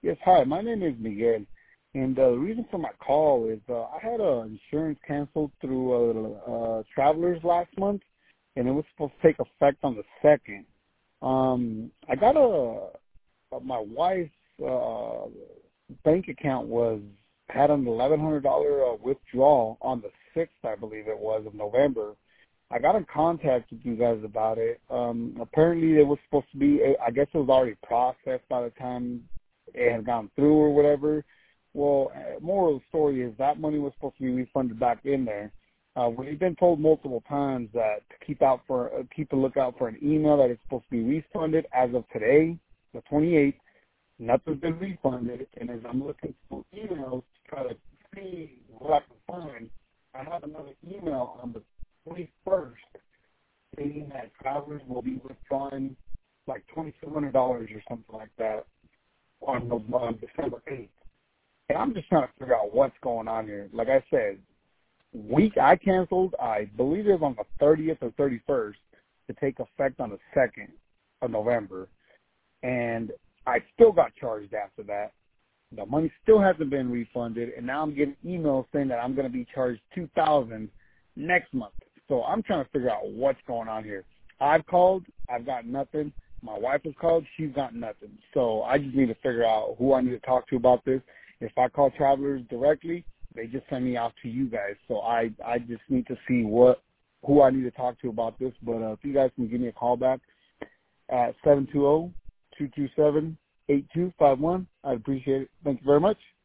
Yes, hi. My name is Miguel, and the reason for my call is I had insurance canceled through Travelers last month, and it was supposed to take effect on the 2nd. I got my wife's bank account had an $1,100 withdrawal on the 6th, I believe it was, of November. I got in contact with you guys about it. Apparently it was supposed to be, I guess it was already processed by the time it had gone through or whatever. Well, moral of the story is that money was supposed to be refunded back in there. We've been told multiple times that to keep a lookout for an email that is supposed to be refunded. As of today, the 28th, nothing's been refunded. And as I'm looking for emails to try to see what I can find, I have another email on the 21st stating that Travelers will be withdrawing like $2,200 or something like that on December 8th. And I'm just trying to figure out what's going on here. Like I said, I canceled, I believe it was on the 30th or 31st to take effect on the 2nd of November. And I still got charged after that. The money still hasn't been refunded, and now I'm getting emails saying that I'm going to be charged $2,000 next month. So I'm trying to figure out what's going on here. I've called, I've got nothing. My wife has called, she's got nothing. So I just need to figure out who I need to talk to about this. If I call Travelers directly, they just send me out to you guys. So I just need to see who I need to talk to about this. But if you guys can give me a call back at 720-227-8251, I'd appreciate it. Thank you very much.